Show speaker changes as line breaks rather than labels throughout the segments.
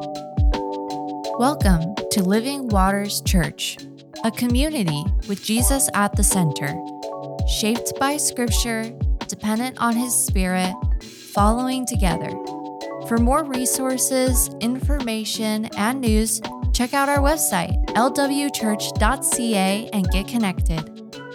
Welcome to Living Waters Church, a community with Jesus at the center, shaped by Scripture, dependent on His Spirit, following together. For more resources, information, and news, check out our website, lwchurch.ca, and get connected.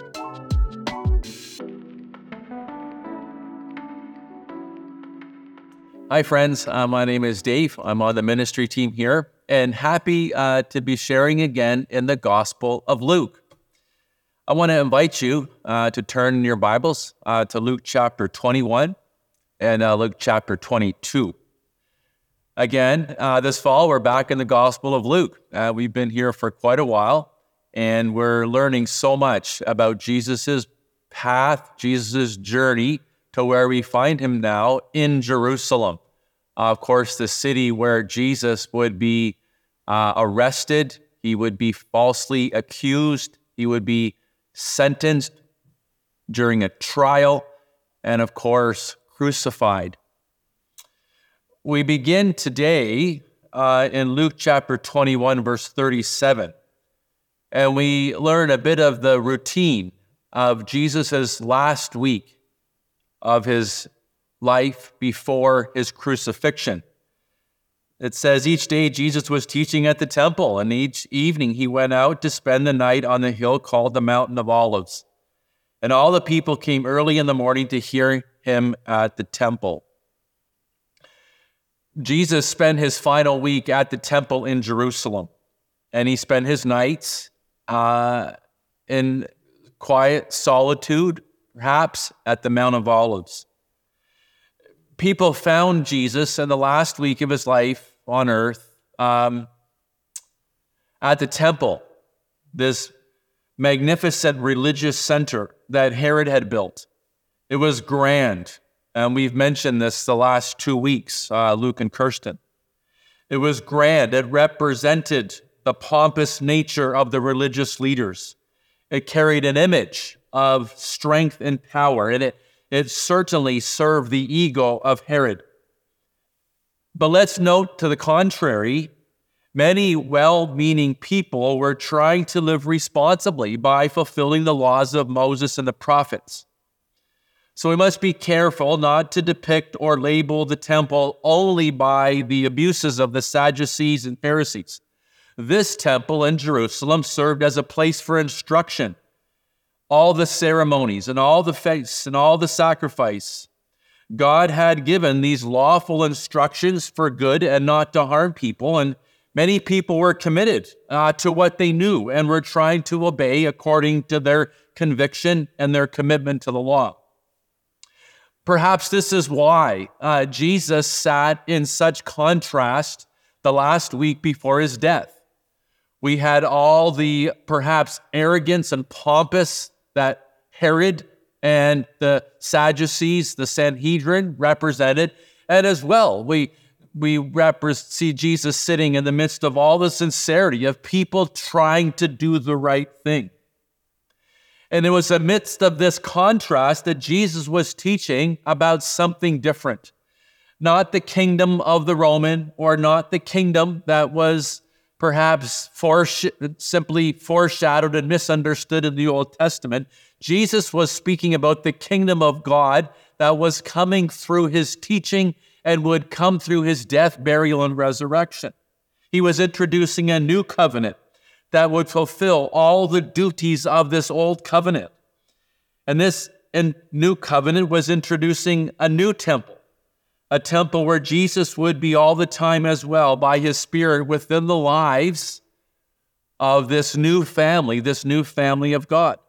Hi, friends. My name is Dave. I'm on the ministry team here, and happy to be sharing again in the Gospel of Luke. I want to invite you to turn in your Bibles to Luke chapter 21 and Luke chapter 22. Again, this fall, we're back in the Gospel of Luke. We've been here for quite a while, and we're learning so much about Jesus' path, Jesus' journey to where we find him now in Jerusalem. Of course, the city where Jesus would be arrested, he would be falsely accused, he would be sentenced during a trial, and of course, crucified. We begin today in Luke chapter 21, verse 37, and we learn a bit of the routine of Jesus' last week of his life before his crucifixion. It says each day Jesus was teaching at the temple, and each evening he went out to spend the night on the hill called the Mountain of Olives. And all the people came early in the morning to hear him at the temple. Jesus spent his final week at the temple in Jerusalem, and he spent his nights in quiet solitude, perhaps at the Mount of Olives. People found Jesus in the last week of his life on earth at the temple, this magnificent religious center that Herod had built. It was grand, and we've mentioned this the last 2 weeks, Luke and Kirsten. It was grand. It represented the pompous nature of the religious leaders. It carried an image of strength and power, and it certainly served the ego of Herod. But let's note to the contrary, many well-meaning people were trying to live responsibly by fulfilling the laws of Moses and the prophets. So we must be careful not to depict or label the temple only by the abuses of the Sadducees and Pharisees. This temple in Jerusalem served as a place for instruction. All the ceremonies and all the feasts and all the sacrifice. God had given these lawful instructions for good and not to harm people, and many people were committed to what they knew and were trying to obey according to their conviction and their commitment to the law. Perhaps this is why Jesus sat in such contrast the last week before his death. We had all the perhaps arrogance and pompous that Herod and the Sadducees, the Sanhedrin, represented. And as well, we see Jesus sitting in the midst of all the sincerity of people trying to do the right thing. And it was amidst of this contrast that Jesus was teaching about something different. Not the kingdom of the Roman, or not the kingdom that was perhaps simply foreshadowed and misunderstood in the Old Testament. Jesus was speaking about the kingdom of God that was coming through his teaching and would come through his death, burial, and resurrection. He was introducing a new covenant that would fulfill all the duties of this old covenant. And this new covenant was introducing a new temple. A temple where Jesus would be all the time as well by his Spirit within the lives of this new family of God.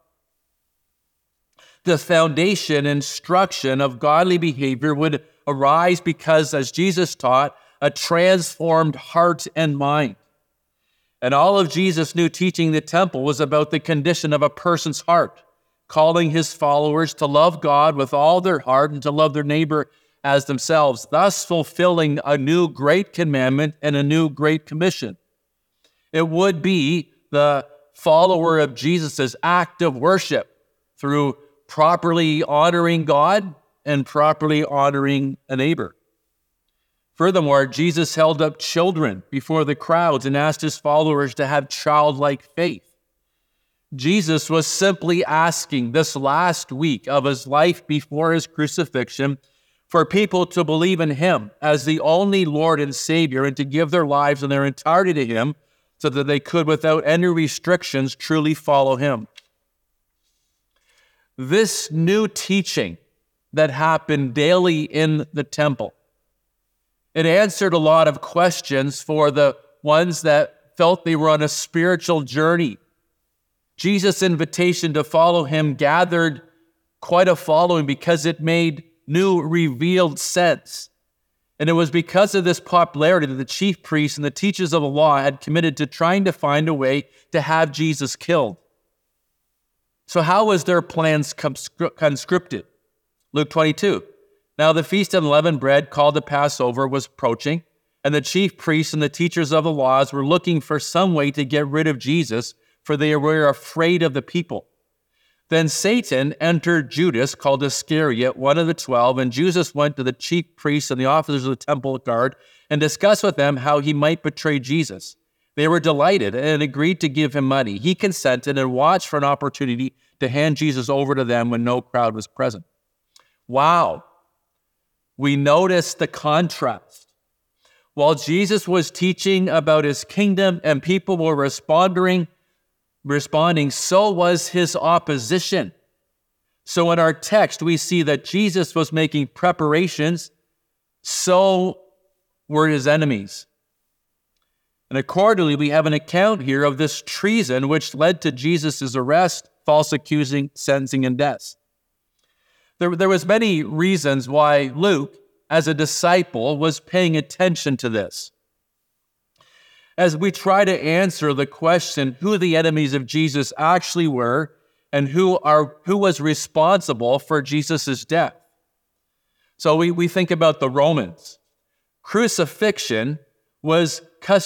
The foundation instruction of godly behavior would arise because, as Jesus taught, a transformed heart and mind. And all of Jesus' new teaching in the temple was about the condition of a person's heart, calling his followers to love God with all their heart and to love their neighbor as themselves, thus fulfilling a new great commandment and a new great commission. It would be the follower of Jesus' act of worship through properly honoring God and properly honoring a neighbor. Furthermore, Jesus held up children before the crowds and asked his followers to have childlike faith. Jesus was simply asking this last week of his life before his crucifixion for people to believe in him as the only Lord and Savior and to give their lives in their entirety to him so that they could, without any restrictions, truly follow him. This new teaching that happened daily in the temple, it answered a lot of questions for the ones that felt they were on a spiritual journey. Jesus' invitation to follow him gathered quite a following because it made new revealed sense. And it was because of this popularity that the chief priests and the teachers of the law had committed to trying to find a way to have Jesus killed. So how was their plans conscripted? Luke 22. Now the feast of unleavened bread, called the Passover, was approaching, and the chief priests and the teachers of the laws were looking for some way to get rid of Jesus, for they were afraid of the people. Then Satan entered Judas, called Iscariot, one of the 12, and Jesus went to the chief priests and the officers of the temple guard and discussed with them how he might betray Jesus. They were delighted and agreed to give him money. He consented and watched for an opportunity to hand Jesus over to them when no crowd was present. Wow. We notice the contrast. While Jesus was teaching about his kingdom and people were responding, so was his opposition. So in our text, we see that Jesus was making preparations, so were his enemies. And accordingly, we have an account here of this treason which led to Jesus' arrest, false accusing, sentencing, and death. There was many reasons why Luke, as a disciple, was paying attention to this. As we try to answer the question who the enemies of Jesus actually were and who was responsible for Jesus' death. So we think about the Romans. Crucifixion was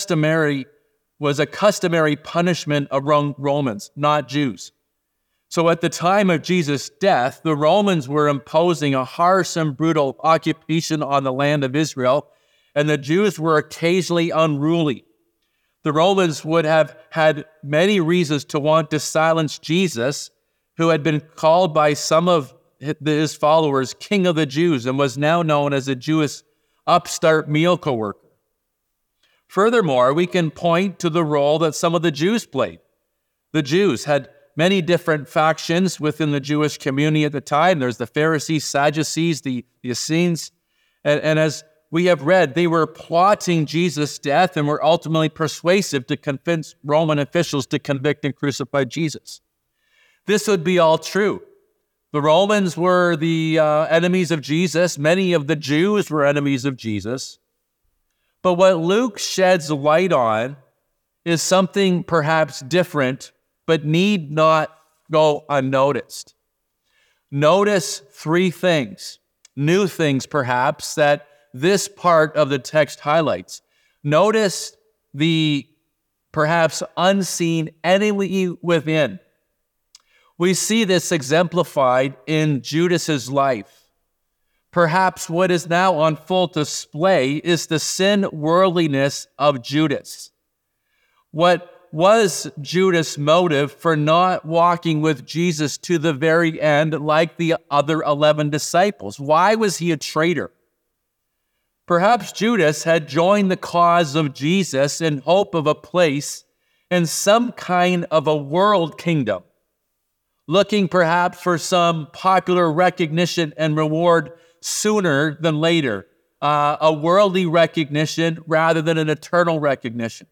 a customary punishment among Romans, not Jews. So at the time of Jesus' death, the Romans were imposing a harsh and brutal occupation on the land of Israel, and the Jews were occasionally unruly. The Romans would have had many reasons to want to silence Jesus, who had been called by some of his followers King of the Jews and was now known as a Jewish upstart miracle worker. Furthermore, we can point to the role that some of the Jews played. The Jews had many different factions within the Jewish community at the time. There's the Pharisees, Sadducees, the Essenes, and as we have read, they were plotting Jesus' death and were ultimately persuasive to convince Roman officials to convict and crucify Jesus. This would be all true. The Romans were the enemies of Jesus. Many of the Jews were enemies of Jesus. But what Luke sheds light on is something perhaps different, but need not go unnoticed. Notice three things, new things perhaps, that this part of the text highlights. Notice the perhaps unseen enemy within. We see this exemplified in Judas's life. Perhaps what is now on full display is the sin worldliness of Judas. What was Judas' motive for not walking with Jesus to the very end like the other 11 disciples? Why was he a traitor? Perhaps Judas had joined the cause of Jesus in hope of a place in some kind of a world kingdom, looking perhaps for some popular recognition and reward sooner than later, a worldly recognition rather than an eternal recognition.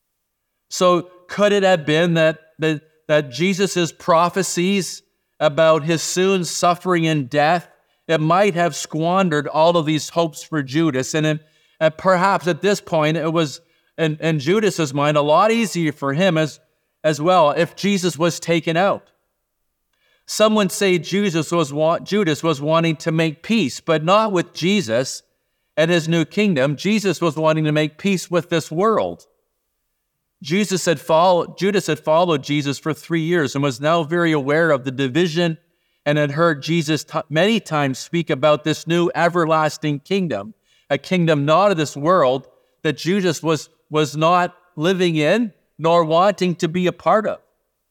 So could it have been that Jesus' prophecies about his soon suffering and death, it might have squandered all of these hopes for Judas, and perhaps at this point it was, in Judas's mind, a lot easier for him as well if Jesus was taken out. Some would say Judas was wanting to make peace, but not with Jesus and his new kingdom. Jesus was wanting to make peace with this world. Judas had followed Jesus for 3 years and was now very aware of the division and had heard Jesus many times speak about this new everlasting kingdom a kingdom not of this world that Judas was not living in nor wanting to be a part of.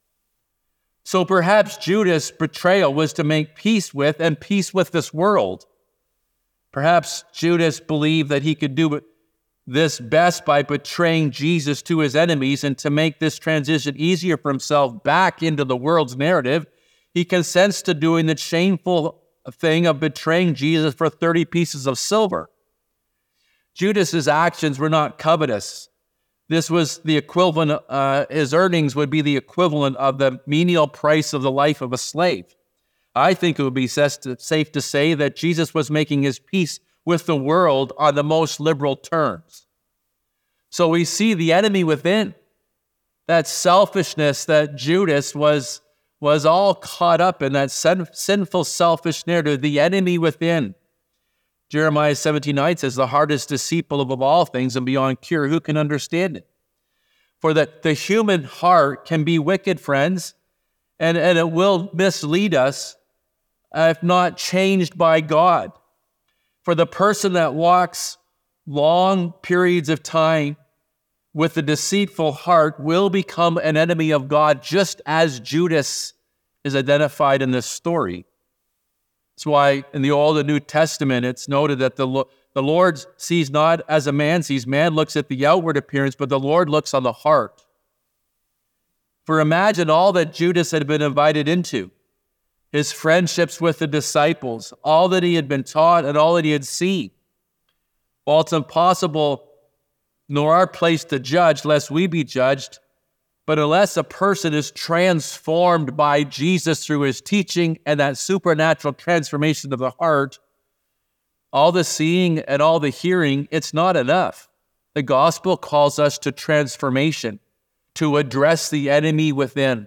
So perhaps Judas' betrayal was to make peace with this world. Perhaps Judas believed that he could do this best by betraying Jesus to his enemies, and to make this transition easier for himself back into the world's narrative, he consents to doing the shameful thing of betraying Jesus for 30 pieces of silver. Judas's actions were not covetous. This was the equivalent, his earnings would be the equivalent of the menial price of the life of a slave. I think it would be safe to say that Jesus was making his peace with the world on the most liberal terms. So we see the enemy within, that selfishness that Judas was all caught up in, that sinful, selfish narrative, the enemy within. Jeremiah 17:9 says, the heart is deceitful above all things and beyond cure. Who can understand it? For that the human heart can be wicked, friends, and it will mislead us if not changed by God. For the person that walks long periods of time with a deceitful heart will become an enemy of God, just as Judas is identified in this story. That's why in the Old and New Testament, it's noted that the Lord sees not as a man sees. Man looks at the outward appearance, but the Lord looks on the heart. For imagine all that Judas had been invited into, his friendships with the disciples, all that he had been taught and all that he had seen. While it's impossible nor our place to judge, lest we be judged, but unless a person is transformed by Jesus through his teaching and that supernatural transformation of the heart, all the seeing and all the hearing, it's not enough. The gospel calls us to transformation, to address the enemy within.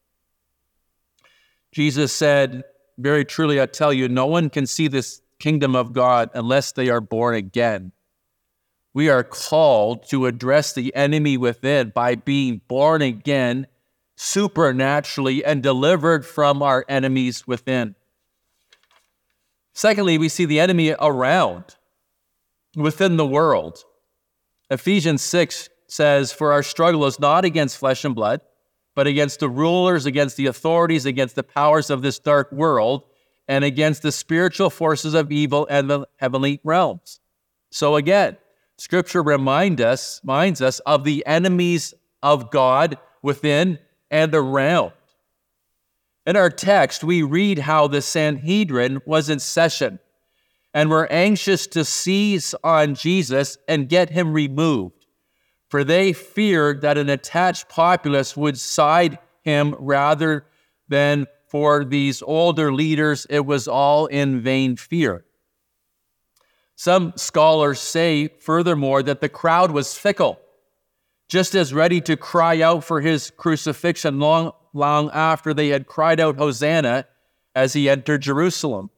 Jesus said, very truly I tell you, no one can see this kingdom of God unless they are born again. We are called to address the enemy within by being born again supernaturally and delivered from our enemies within. Secondly, we see the enemy around, within the world. Ephesians 6 says, for our struggle is not against flesh and blood, but against the rulers, against the authorities, against the powers of this dark world, and against the spiritual forces of evil and the heavenly realms. So again, Scripture reminds us of the enemies of God within and around. In our text, we read how the Sanhedrin was in session and were anxious to seize on Jesus and get him removed, for they feared that an attached populace would side him rather than for these older leaders. It was all in vain fear. Some scholars say, furthermore, that the crowd was fickle, just as ready to cry out for his crucifixion long after they had cried out, Hosanna, as he entered Jerusalem.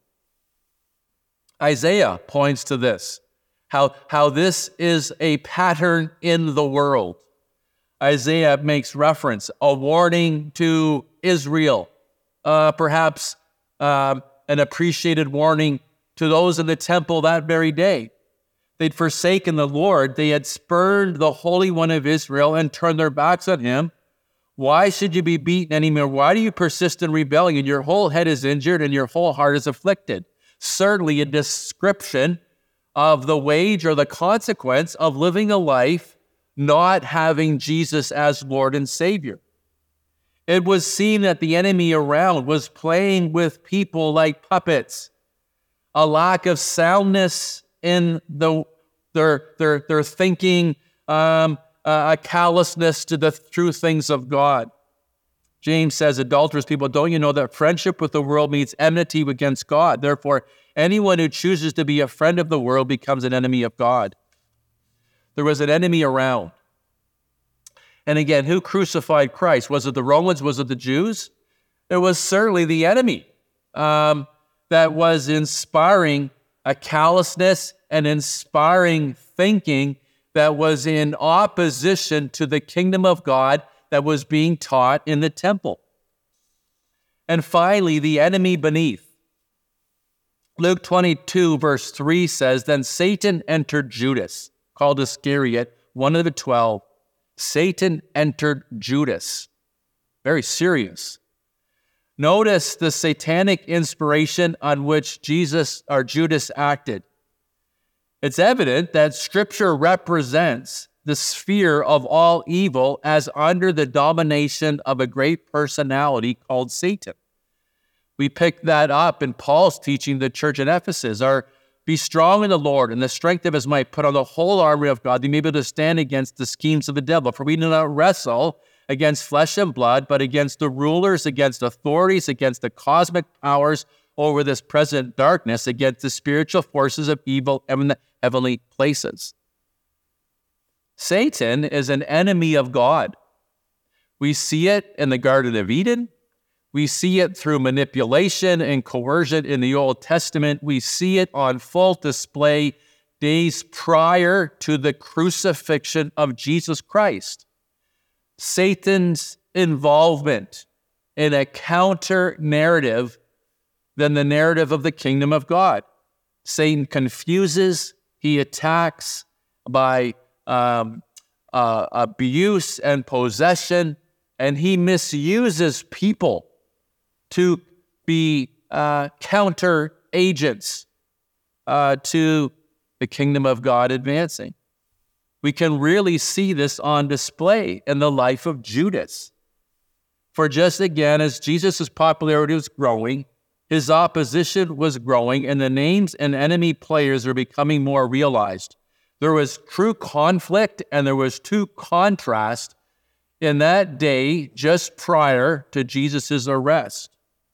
Isaiah points to this, how this is a pattern in the world. Isaiah makes reference, a warning to Israel, perhaps an appreciated warning to those in the temple that very day. They'd forsaken the Lord. They had spurned the Holy One of Israel and turned their backs on him. Why should you be beaten anymore? Why do you persist in rebellion? Your whole head is injured and your whole heart is afflicted. Certainly a description of the wage or the consequence of living a life not having Jesus as Lord and Savior. It was seen that the enemy around was playing with people like puppets, a lack of soundness in their thinking, a callousness to the true things of God. James says, adulterous people, don't you know that friendship with the world means enmity against God? Therefore, anyone who chooses to be a friend of the world becomes an enemy of God. There was an enemy around. And again, who crucified Christ? Was it the Romans? Was it the Jews? It was certainly the enemy that was inspiring a callousness and inspiring thinking that was in opposition to the kingdom of God that was being taught in the temple. And finally, the enemy beneath. Luke 22, verse 3 says, "Then Satan entered Judas, called Iscariot, one of the 12. Satan entered Judas." Very serious. Notice the satanic inspiration on which Judas acted. It's evident that Scripture represents the sphere of all evil as under the domination of a great personality called Satan. We pick that up in Paul's teaching the church in Ephesus. Be strong in the Lord and the strength of his might. Put on the whole armor of God, that you may be able to stand against the schemes of the devil. For we do not wrestle against flesh and blood, but against the rulers, against authorities, against the cosmic powers over this present darkness, against the spiritual forces of evil in the heavenly places. Satan is an enemy of God. We see it in the Garden of Eden. We see it through manipulation and coercion in the Old Testament. We see it on full display days prior to the crucifixion of Jesus Christ. Satan's involvement in a counter-narrative than the narrative of the kingdom of God. Satan confuses, he attacks by abuse and possession, and he misuses people to be counter agents to the kingdom of God advancing. We can really see this on display in the life of Judas. For just again, as Jesus' popularity was growing, his opposition was growing, and the names and enemy players were becoming more realized. There was true conflict and there was true contrast in that day just prior to Jesus' arrest.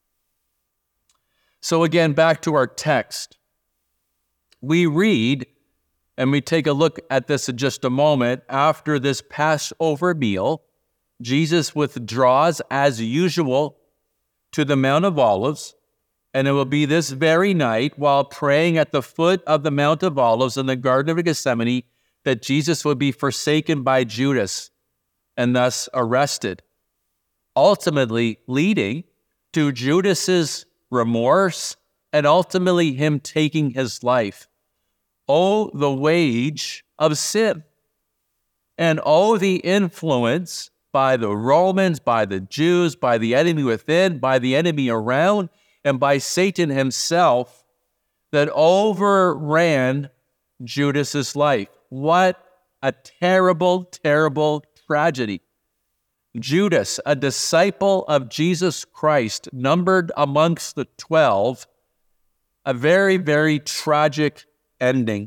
So again, back to our text. We read, and we take a look at this in just a moment, after this Passover meal, Jesus withdraws as usual to the Mount of Olives, and it will be this very night while praying at the foot of the Mount of Olives in the Garden of Gethsemane that Jesus would be forsaken by Judas and thus arrested, ultimately leading to Judas's remorse and ultimately him taking his life. Oh, the wage of sin, and oh, the influence by the Romans, by the Jews, by the enemy within, by the enemy around, and by Satan himself that overran Judas's life. What a terrible, terrible tragedy. Judas, a disciple of Jesus Christ, numbered amongst the 12, a very, very tragic ending.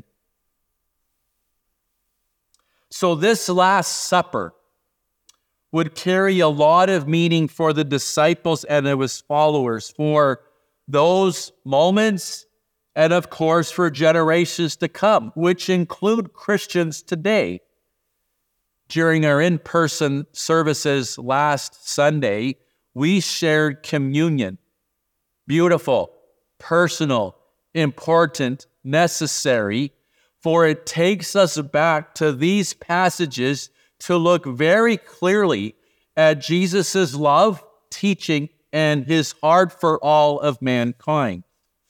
So this Last Supper would carry a lot of meaning for the disciples and his followers, for those moments, and of course for generations to come, which include Christians today. During our in-person services last Sunday, we shared communion. Beautiful, personal, important, necessary, for it takes us back to these passages to look very clearly at Jesus' love, teaching, and his heart for all of mankind.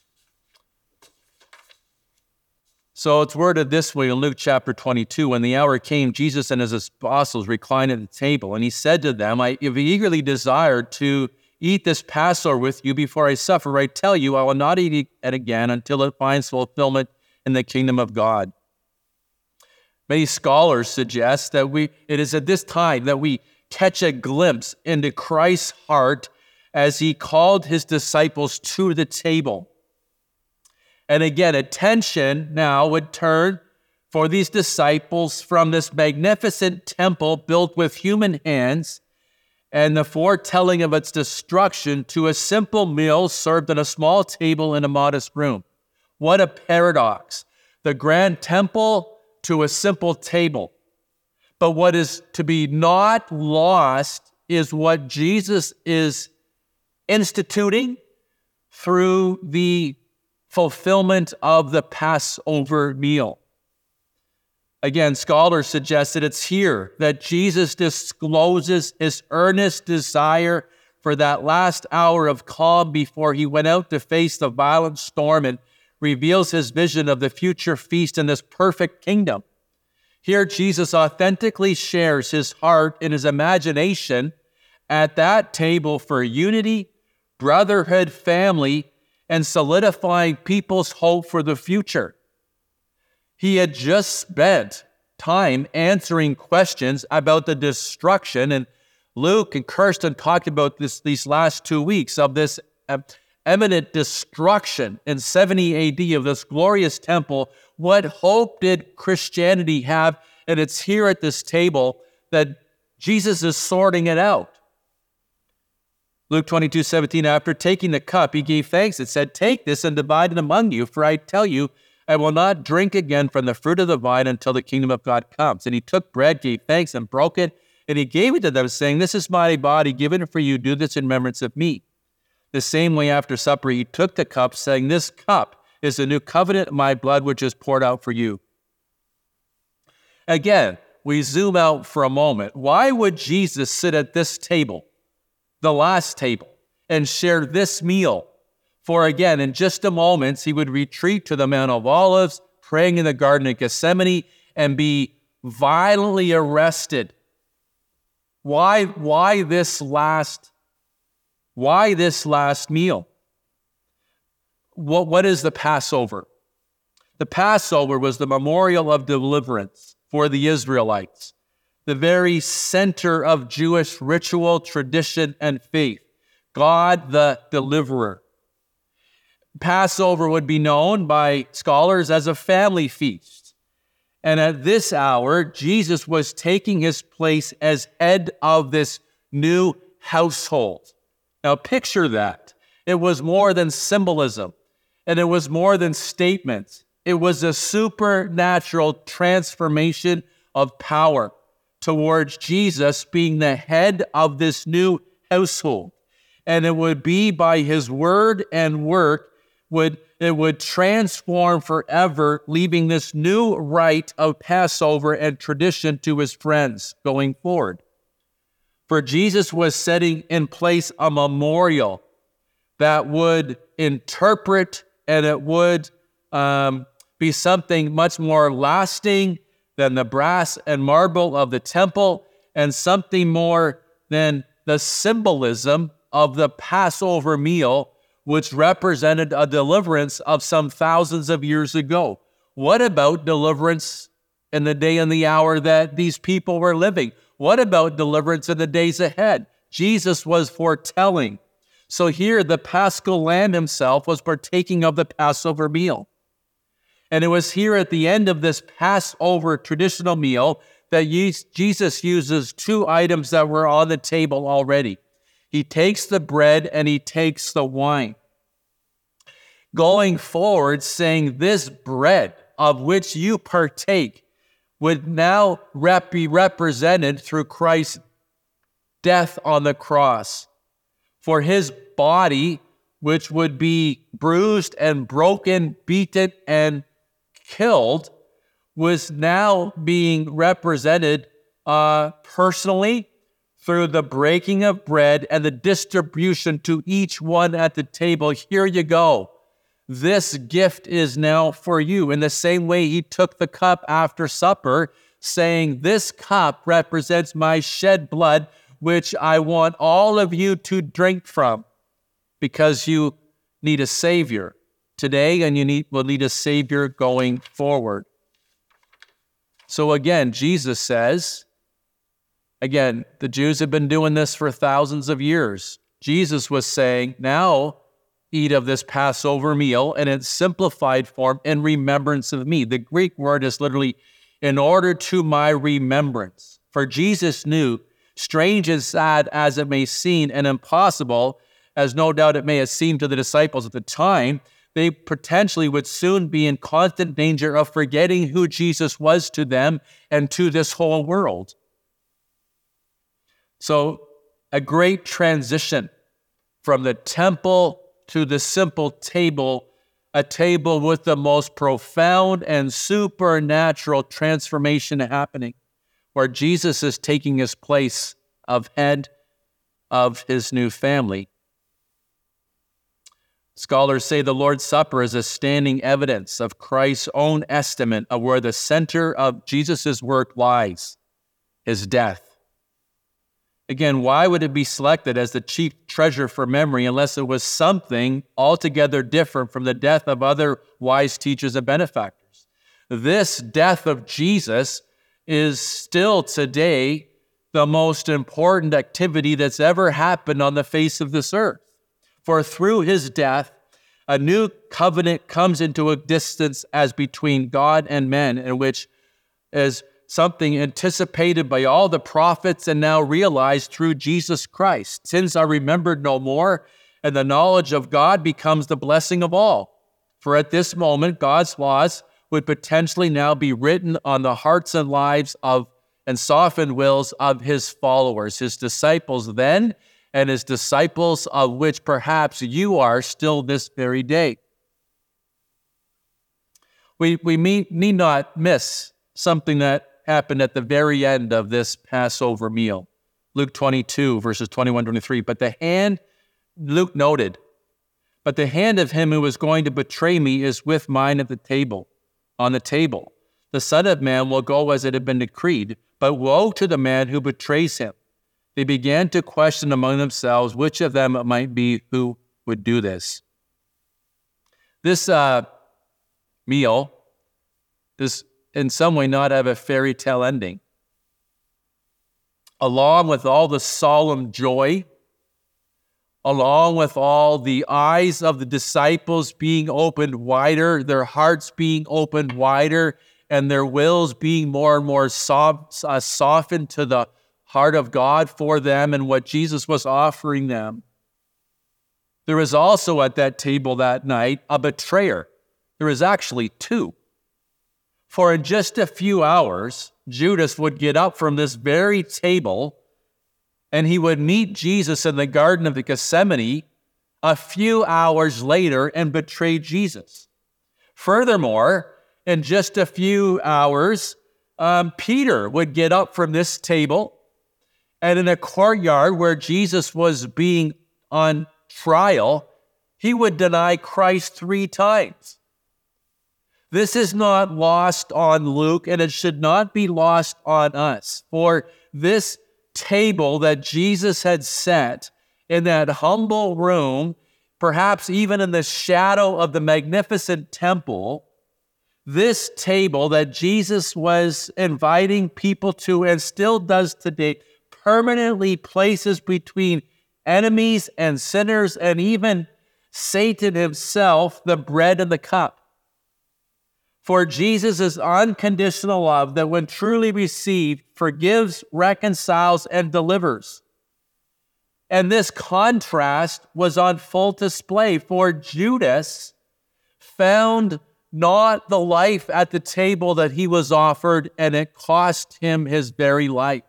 So it's worded this way in Luke chapter 22, "When the hour came, Jesus and his apostles reclined at the table, and he said to them, I have eagerly desired to eat this Passover with you before I suffer. I tell you, I will not eat it again until it finds fulfillment in the kingdom of God." Many scholars suggest that it is at this time that we catch a glimpse into Christ's heart as he called his disciples to the table. And again, attention now would turn for these disciples from this magnificent temple built with human hands and the foretelling of its destruction to a simple meal served at a small table in a modest room. What a paradox. The grand temple to a simple table. But what is to be not lost is what Jesus is instituting through the fulfillment of the Passover meal. Again, scholars suggest that it's here that Jesus discloses his earnest desire for that last hour of calm before he went out to face the violent storm and reveals his vision of the future feast in this perfect kingdom. Here, Jesus authentically shares his heart and his imagination at that table for unity, brotherhood, family, and solidifying people's hope for the future. He had just spent time answering questions about the destruction, and Luke and Kirsten talked about these last 2 weeks of this imminent destruction in 70 AD of this glorious temple. What hope did Christianity have? And it's here at this table that Jesus is sorting it out. Luke 22:17, after taking the cup, he gave thanks and said, "Take this and divide it among you, for I tell you, I will not drink again from the fruit of the vine until the kingdom of God comes." And he took bread, gave thanks, and broke it, and he gave it to them, saying, "This is my body given for you. Do this in remembrance of me." The same way after supper, he took the cup, saying, "This cup is the new covenant in my blood, which is poured out for you." Again, we zoom out for a moment. Why would Jesus sit at this table, the last table, and share this meal? For again, in just a moment, he would retreat to the Mount of Olives, praying in the Garden of Gethsemane, and be violently arrested. Why this last meal? What is the Passover? The Passover was the memorial of deliverance for the Israelites, the very center of Jewish ritual, tradition, and faith. God the deliverer. Passover would be known by scholars as a family feast. And at this hour, Jesus was taking his place as head of this new household. Now picture that. It was more than symbolism, and it was more than statements. It was a supernatural transformation of power towards Jesus being the head of this new household. And it would be by his word and work, it would transform forever, leaving this new rite of Passover and tradition to his friends going forward. For Jesus was setting in place a memorial that would interpret, and it would be something much more lasting than the brass and marble of the temple, and something more than the symbolism of the Passover meal, which represented a deliverance of some thousands of years ago. What about deliverance in the day and the hour that these people were living? What about deliverance in the days ahead? Jesus was foretelling. So here, the Paschal Lamb himself was partaking of the Passover meal. And it was here at the end of this Passover traditional meal that Jesus uses two items that were on the table already. He takes the bread and he takes the wine. Going forward, saying, "This bread of which you partake would now be represented through Christ's death on the cross. For his body, which would be bruised and broken, beaten and killed, was now being represented personally through the breaking of bread and the distribution to each one at the table. Here you go. This gift is now for you." In the same way, he took the cup after supper, saying, "This cup represents my shed blood, which I want all of you to drink from, because you need a Savior today, and will need a Savior going forward." So again, Jesus says, again, the Jews have been doing this for thousands of years. Jesus was saying, now eat of this Passover meal, and in simplified form, in remembrance of me. The Greek word is literally, in order to my remembrance. For Jesus knew, strange and sad as it may seem, and impossible, as no doubt it may have seemed to the disciples at the time, they potentially would soon be in constant danger of forgetting who Jesus was to them and to this whole world. So, a great transition from the temple to the simple table, a table with the most profound and supernatural transformation happening, where Jesus is taking his place of head of his new family. Scholars say the Lord's Supper is a standing evidence of Christ's own estimate of where the center of Jesus' work lies, his death. Again, why would it be selected as the chief treasure for memory unless it was something altogether different from the death of other wise teachers and benefactors? This death of Jesus is still today the most important activity that's ever happened on the face of this earth. For through his death, a new covenant comes into existence as between God and men, in which is something anticipated by all the prophets and now realized through Jesus Christ. Sins are remembered no more, and the knowledge of God becomes the blessing of all. For at this moment, God's laws would potentially now be written on the hearts and lives of and softened wills of his followers, his disciples then, and his disciples of which perhaps you are still this very day. We need not miss something that happened at the very end of this Passover meal. Luke 22, verses 21-23. Luke noted, but the hand of him who is going to betray me is with mine at the table, on the table. The Son of Man will go as it had been decreed, but woe to the man who betrays him. They began to question among themselves which of them it might be who would do this. This meal does in some way not have a fairy tale ending. Along with all the solemn joy, along with all the eyes of the disciples being opened wider, their hearts being opened wider, and their wills being more and more softened to the heart of God for them and what Jesus was offering them. There was also at that table that night a betrayer. There was actually two. For in just a few hours, Judas would get up from this very table and he would meet Jesus in the Garden of Gethsemane a few hours later and betray Jesus. Furthermore, in just a few hours, Peter would get up from this table, and in a courtyard where Jesus was being on trial, he would deny Christ 3 times. This is not lost on Luke, and it should not be lost on us. For this table that Jesus had set in that humble room, perhaps even in the shadow of the magnificent temple, this table that Jesus was inviting people to and still does today, permanently places between enemies and sinners and even Satan himself the bread and the cup. For Jesus' unconditional love that when truly received forgives, reconciles, and delivers. And this contrast was on full display, for Judas found not the life at the table that he was offered, and it cost him his very life.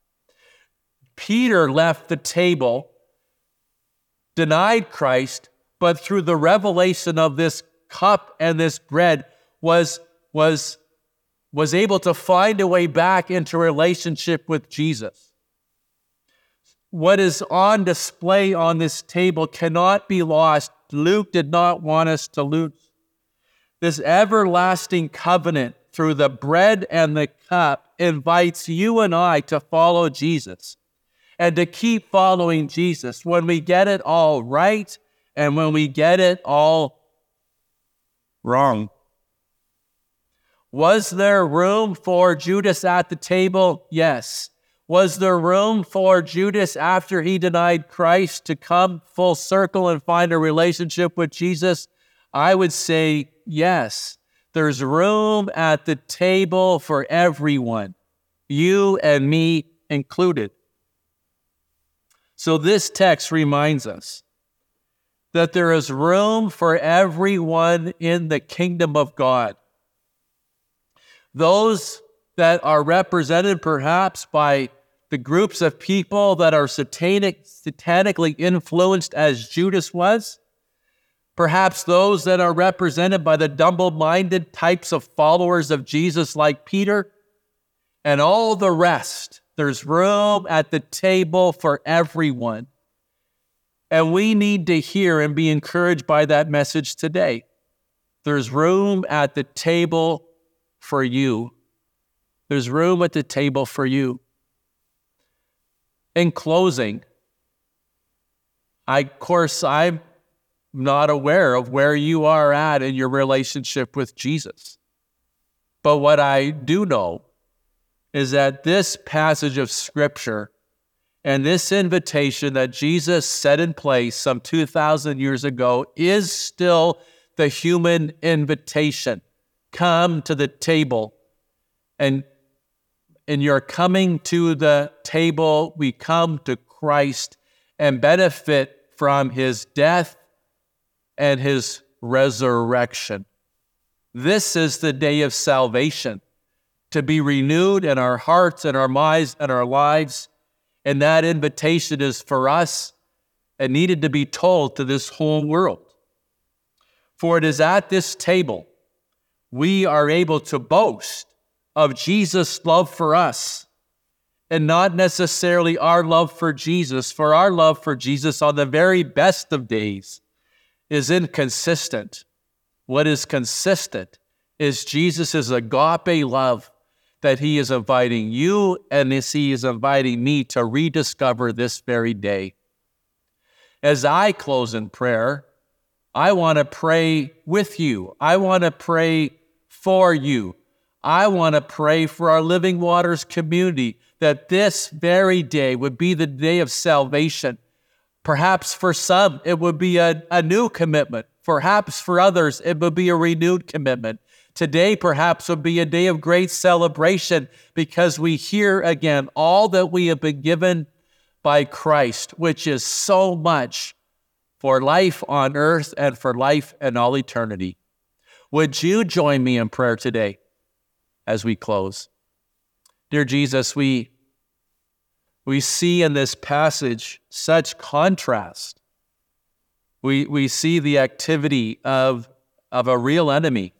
Peter left the table, denied Christ, but through the revelation of this cup and this bread was able to find a way back into relationship with Jesus. What is on display on this table cannot be lost. Luke did not want us to lose. This everlasting covenant through the bread and the cup invites you and I to follow Jesus and to keep following Jesus when we get it all right and when we get it all wrong. Was there room for Judas at the table? Yes. Was there room for Judas after he denied Christ to come full circle and find a relationship with Jesus? I would say yes. There's room at the table for everyone, you and me included. So this text reminds us that there is room for everyone in the kingdom of God. Those that are represented perhaps by the groups of people that are satanically influenced as Judas was, perhaps those that are represented by the double-minded types of followers of Jesus like Peter, and all the rest. There's room at the table for everyone. And we need to hear and be encouraged by that message today. There's room at the table for you. There's room at the table for you. In closing, I'm not aware of where you are at in your relationship with Jesus. But what I do know is that this passage of Scripture and this invitation that Jesus set in place some 2,000 years ago is still the human invitation. Come to the table. And in your coming to the table, we come to Christ and benefit from his death and his resurrection. This is the day of salvation, to be renewed in our hearts and our minds and our lives. And that invitation is for us and needed to be told to this whole world. For it is at this table we are able to boast of Jesus' love for us, and not necessarily our love for Jesus, for our love for Jesus on the very best of days is inconsistent. What is consistent is Jesus' agape love that he is inviting you and he is inviting me to rediscover this very day. As I close in prayer, I want to pray with you. I want to pray for you. I want to pray for our Living Waters community, that this very day would be the day of salvation. Perhaps for some, it would be a new commitment. Perhaps for others, it would be a renewed commitment. Today, perhaps, would be a day of great celebration because we hear again all that we have been given by Christ, which is so much for life on earth and for life in all eternity. Would you join me in prayer today as we close? Dear Jesus, we see in this passage such contrast. We see the activity of a real enemy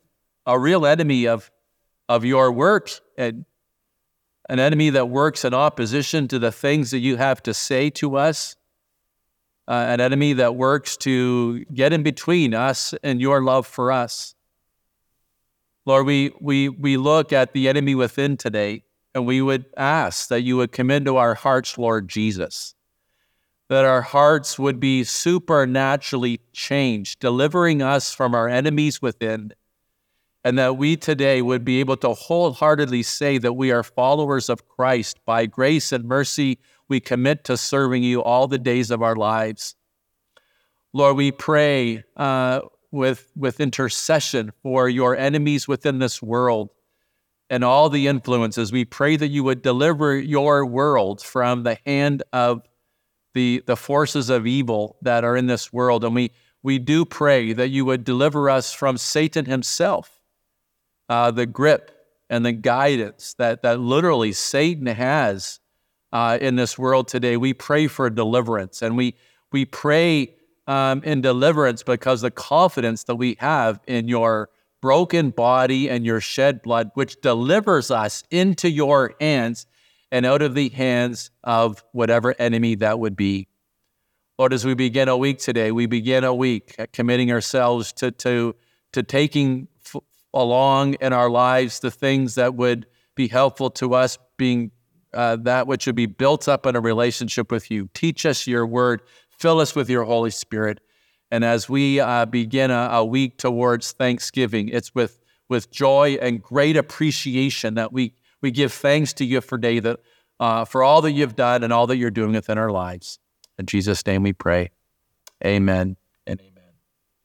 of your work, and an enemy that works in opposition to the things that you have to say to us, an enemy that works to get in between us and your love for us. Lord, we look at the enemy within today, and we would ask that you would come into our hearts, Lord Jesus, that our hearts would be supernaturally changed, delivering us from our enemies within, and that we today would be able to wholeheartedly say that we are followers of Christ. By grace and mercy, we commit to serving you all the days of our lives. Lord, we pray with intercession for your enemies within this world and all the influences. We pray that you would deliver your world from the hand of the forces of evil that are in this world. And we do pray that you would deliver us from Satan himself, the grip and the guidance that literally Satan has in this world today. We pray for deliverance, and we pray in deliverance because the confidence that we have in your broken body and your shed blood, which delivers us into your hands and out of the hands of whatever enemy that would be. Lord, as we begin a week today, we begin a week committing ourselves to taking along in our lives the things that would be helpful to us, being that which would be built up in a relationship with you. Teach us your word. Fill us with your Holy Spirit. And as we begin a week towards Thanksgiving, it's with joy and great appreciation that we give thanks to you for all that you've done and all that you're doing within our lives. In Jesus' name we pray. Amen and amen.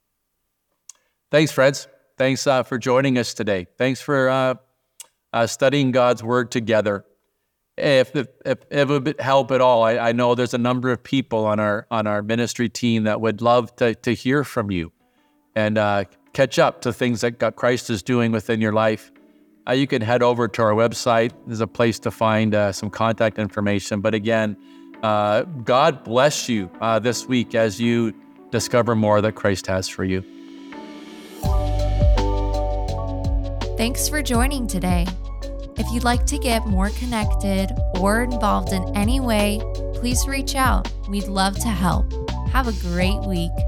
Thanks, friends. Thanks for joining us today. Thanks for studying God's Word together. If it would help at all, I know there's a number of people on our ministry team that would love to hear from you and catch up to things that Christ is doing within your life. You can head over to our website. There's a place to find some contact information. But again, God bless you this week as you discover more that Christ has for you.
Thanks for joining today. If you'd like to get more connected or involved in any way, please reach out. We'd love to help. Have a great week.